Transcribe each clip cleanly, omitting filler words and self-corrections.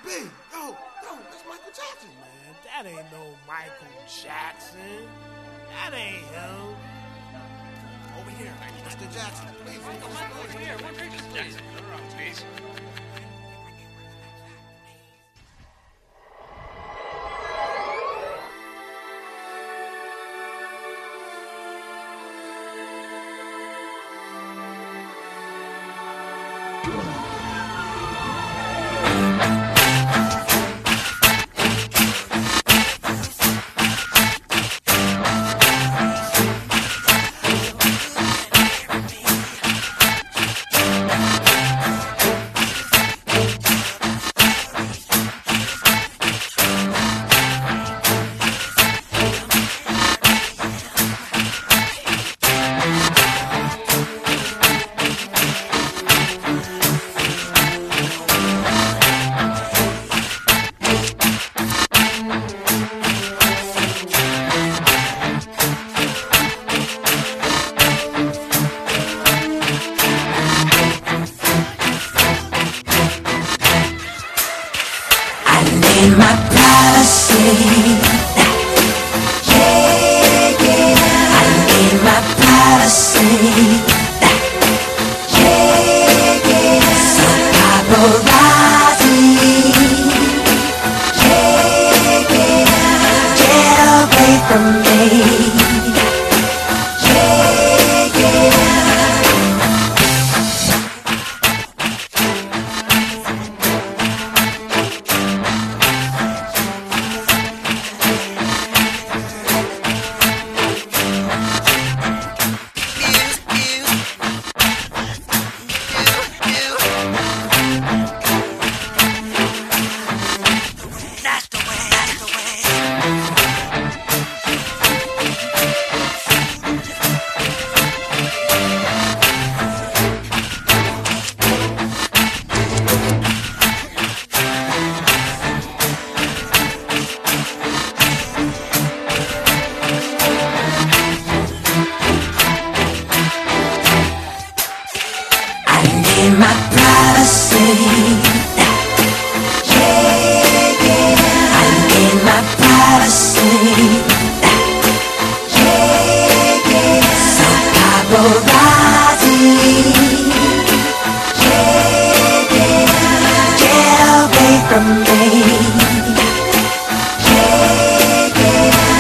B, yo, that's Michael Jackson. Man, that ain't no Michael Jackson. That ain't him. Over here, Mr. Jackson, please. Over here, one drink, Mr. Jackson. Please. in my privacy. Yeah, yeah. I need my privacy. Yeah, yeah. So paparazzi. Yeah, yeah. Get away from me. Yeah, yeah. In my privacy, yeah, yeah. I need my privacy, yeah, yeah. So paparazzi, yeah, yeah. Get away from me, yeah, yeah.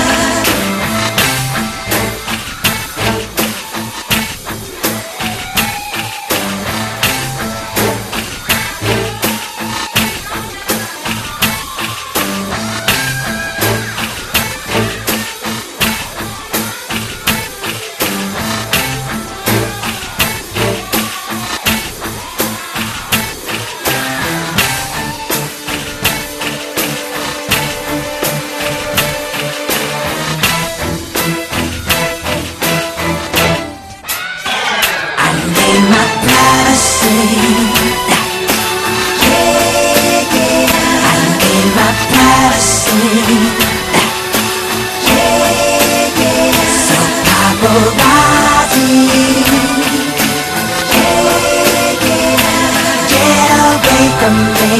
In my privacy, yeah, yeah. I need my privacy, yeah, yeah. So paparazzi, yeah, yeah. Get away from me,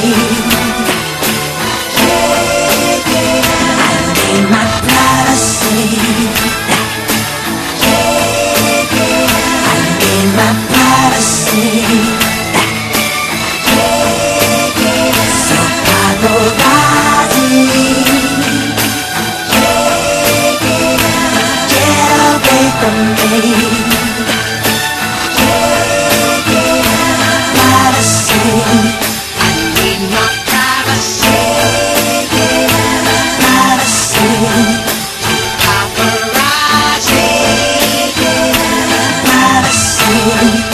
yeah, yeah. I need my privacy, yeah, yeah. I need my privacy, yeah, yeah. So paparazzi, yeah, yeah. Get away from me, yeah, yeah. Privacy, I need my privacy, yeah, yeah. Privacy, paparazzi, yeah, privacy.